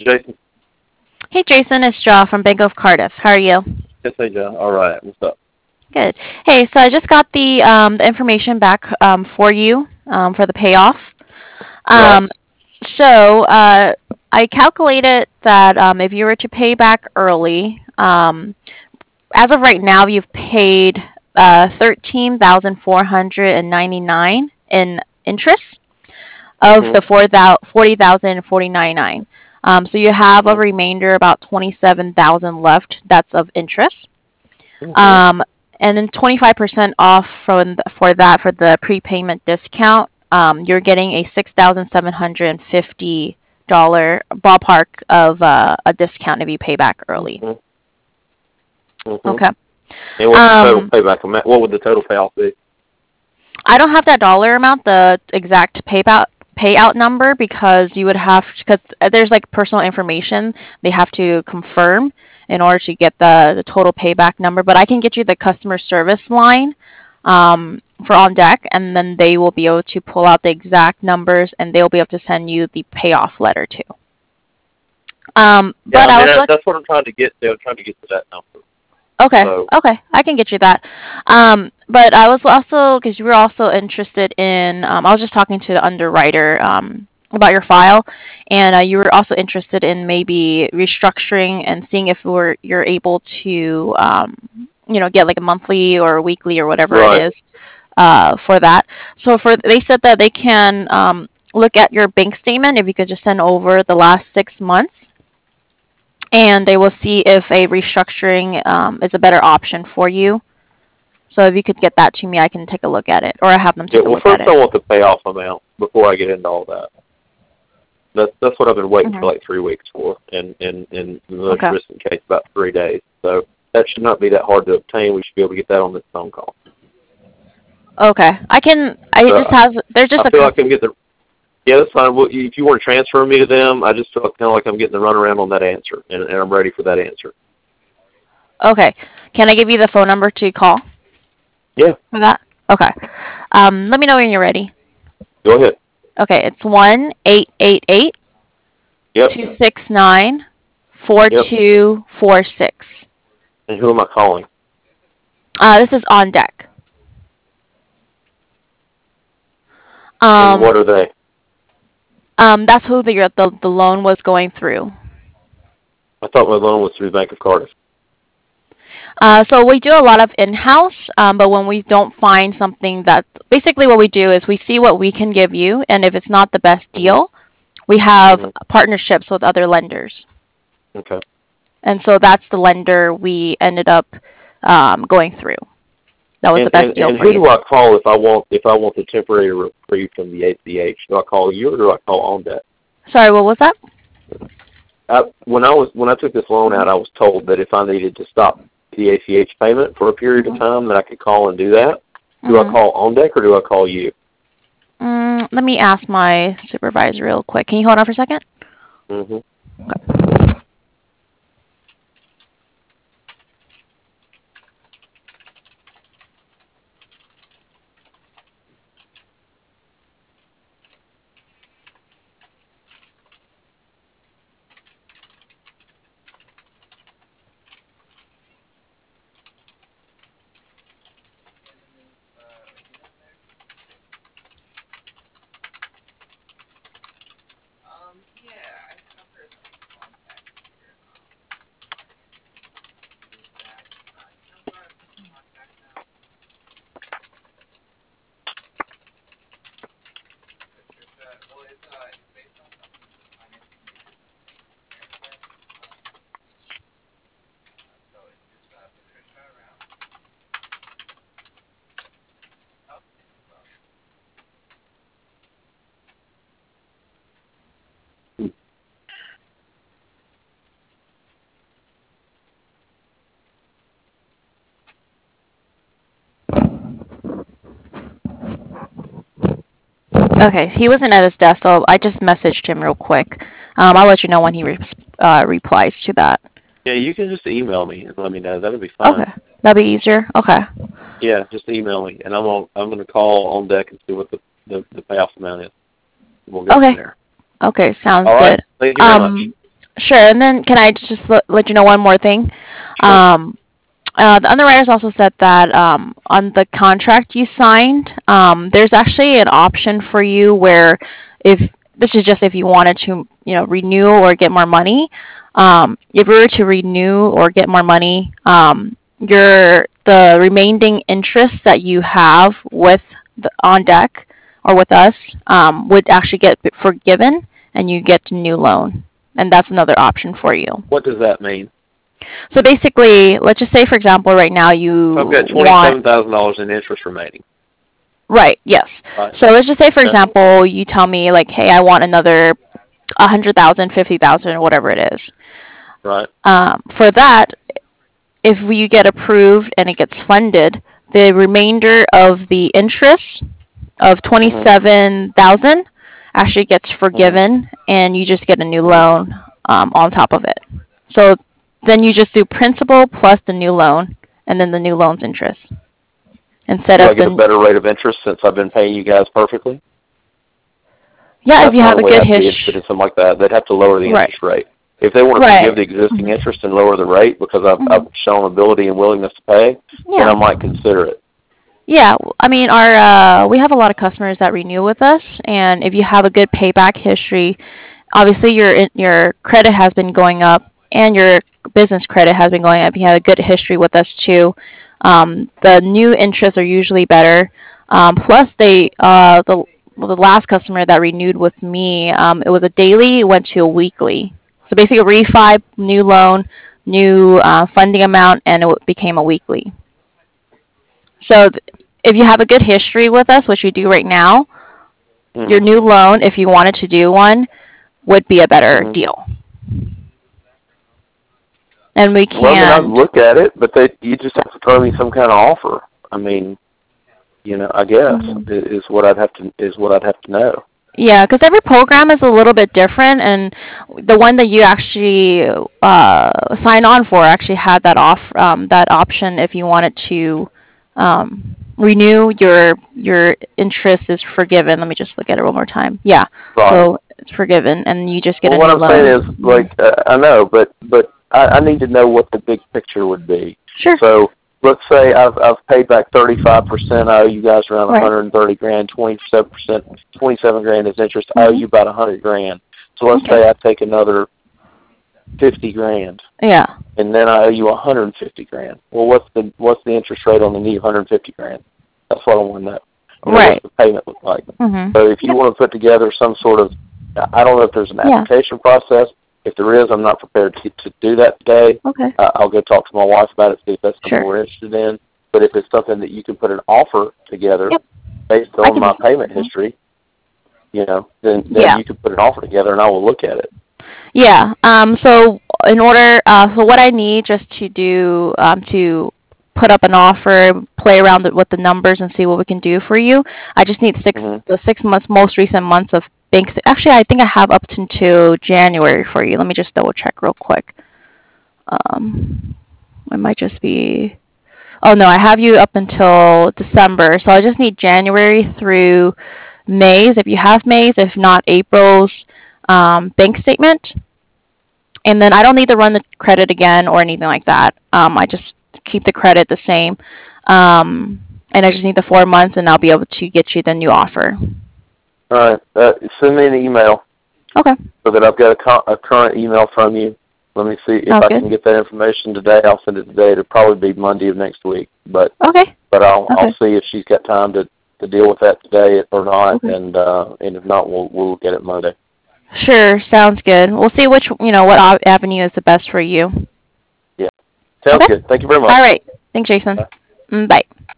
Jason. Hey, Jason, it's Jaw from Bank of Cardiff. How are you? Yes, hey, John. All right. What's up? Good. Hey, so I just got the information back for you for the payoff. Right. Um, I calculated that if you were to pay back early, as of right now, you've paid 13,499 in interest of Mhm. the 40,049.9. So you have a Mhm. remainder about 27,000 left. That's of interest. Mhm. Um, and then 25% off for the prepayment discount. You're getting a $6,750 ballpark of a discount if you pay back early. Mhm. Mhm. Okay. And what's the total Um, payback amount? What would the total payoff be? I don't have that dollar amount, the exact payout number, because you would have because there's like personal information they have to confirm in order to get the total payback number. But I can get you the customer service line for On Deck, and then they will be able to pull out the exact numbers, and they'll be able to send you the payoff letter too. Yeah, But I I mean was that's what I'm trying to get to. I'm trying to get to that number. Okay, So okay, I can get you that. But I was also because you were also interested in. I was just talking to the underwriter about your file, and you were also interested in maybe restructuring and seeing if you're able to, get like a monthly or weekly or whatever it right. is for that. They said that they can look at your bank statement if you could just send over the last 6 months, and they will see if a restructuring is a better option for you. So if you could get that to me, I can take a look at it, or I have them Yeah. take a Well, look at first it. I want the payoff amount before I get into all that. That's what I've been waiting Hmm. for like 3 weeks for, and in the most Okay. recent case about 3 days. So that should not be that hard to obtain. We should be able to get that on this phone call. Okay. I can. I So just have. There's just I a feel like couple. I'm getting the. Yeah, that's fine. Well, if you want to transfer me to them, I just feel kind of like I'm getting the runaround on that answer, and I'm ready for that answer. Okay. Can I give you the phone number to call Yeah, for that? Okay. Let me know when you're ready. go ahead. Okay. It's 1-888 Yep, 269 four yep. two four six. And who am I calling? This is On Deck. And Um, what are they? that's who the loan was going through. I thought my loan was through Bank of Cardiff. So we do a lot of in-house, but when we don't find something that basically what we do is we see what we can give you, and if it's not the best Mhm. deal, we have Mhm. partnerships with other lenders, Okay. and so that's the lender we ended up going through. That was the And, best and deal and for who you. do I call if I want the temporary reprieve from the ACH? Do I call you or do I call on that? Sorry, what was that? When I took this loan out, I was told that if I needed to stop the ACH payment for a period of time, that I could call and do that. Do I Mm-hmm. call on deck or do I call you? Let me ask my supervisor real quick. Can you hold on for a second? Hmm. Okay, he wasn't at his desk, so I just messaged him real quick. I'll let you know when he replies to that. Yeah, you can just email me and let me know. That'll be fine. Okay, that'll be easier. Okay. Yeah, just email me, and I'm gonna call on deck and see what the payoff amount is. We'll go from Okay. there. Okay, sounds All right. good. Thank you very much. Um, Sure. And then can I just let you know one more thing? Sure. The underwriters also said that on the contract you signed, there's actually an option for you where if this is just if you wanted to, renew or get more money. If you were to renew or get more money, the remaining interest that you have with on deck or with us would actually get forgiven, and you get a new loan, and that's another option for you. What does that mean? So basically, let's just say, for example, right now you So I've got want $27,000 in interest remaining. right, yes. Right. So let's just say, for Okay. example, you tell me like, hey, I want another 100,000, 50,000, or whatever it is. Right. For that, if you get approved and it gets funded, the remainder of the interest of 27,000 actually gets forgiven, and you just get a new loan on top of it. So then you just do principal plus the new loan, and then the new loan's interest. Instead Do of I get a better rate of interest since I've been paying you guys perfectly? Yeah, if you have a good history. Interested in something like that, they'd have to lower the Right. interest rate. If they want to Right. forgive the existing interest and lower the rate because I've shown ability and willingness to pay, then Yeah. I might consider it. Yeah, I mean, we have a lot of customers that renew with us, and if you have a good payback history, obviously your credit has been going up, and your business credit has been going up. You have a good history with us too. The new interests are usually better. Plus, the last customer that renewed with me, it was a daily, it went to a weekly. So basically, a refi, new loan, new funding amount, and it became a weekly. So if you have a good history with us, which you do right now, your new loan, if you wanted to do one, would be a better deal. And we can. Well, I mean, I'd look at it, but you just have to throw me some kind of offer. I mean, I guess is what I'd have to know. Yeah, because every program is a little bit different, and the one that you actually sign on for actually had that option if you wanted to renew your interest is forgiven. Let me just look at it one more time. Yeah, right. So it's forgiven, and you just get a new loan. What I'm saying is, like, I know, but I need to know what the big picture would be. Sure. So let's say I've paid back 35%. I owe you guys around Right. 130 grand. 27%, 27 grand is interest. I owe you about 100 grand. So let's say I take another 50 grand. Yeah. And then I owe you 150 grand. Well, what's the interest rate on the new 150 grand? That's what I want to know. Right. What's the payment look like? Mm-hmm. So if you want to put together some sort of, I don't know if there's an application process. If there is, I'm not prepared to do that today. Okay. I'll go talk to my wife about it, see if that's something Sure. we're interested in. But if it's something that you can put an offer together based on my payment history, then you can put an offer together, and I will look at it. Yeah. So in order, so what I need just to do to put up an offer, play around with the numbers, and see what we can do for you. I just need the 6 months, most recent months of banks. Actually, I think I have up until January for you. Let me just double check real quick. It might just be. Oh no, I have you up until December, so I just need January through May's. If you have May's, if not April's bank statement. And then I don't need to run the credit again or anything like that. I just keep the credit the same. And I just need the 4 months, and I'll be able to get you the new offer. All right. Send me an email. Okay. So that I've got a current email from you. Let me see if I can get that information today. I'll send it today. It'll probably be Monday of next week. But I'll see if she's got time to deal with that today or not. Okay. And if not, we'll get it Monday. Sure, sounds good. We'll see what avenue is the best for you. Yeah, sounds good. Thank you very much. All right, thanks, Jason. Bye. Bye.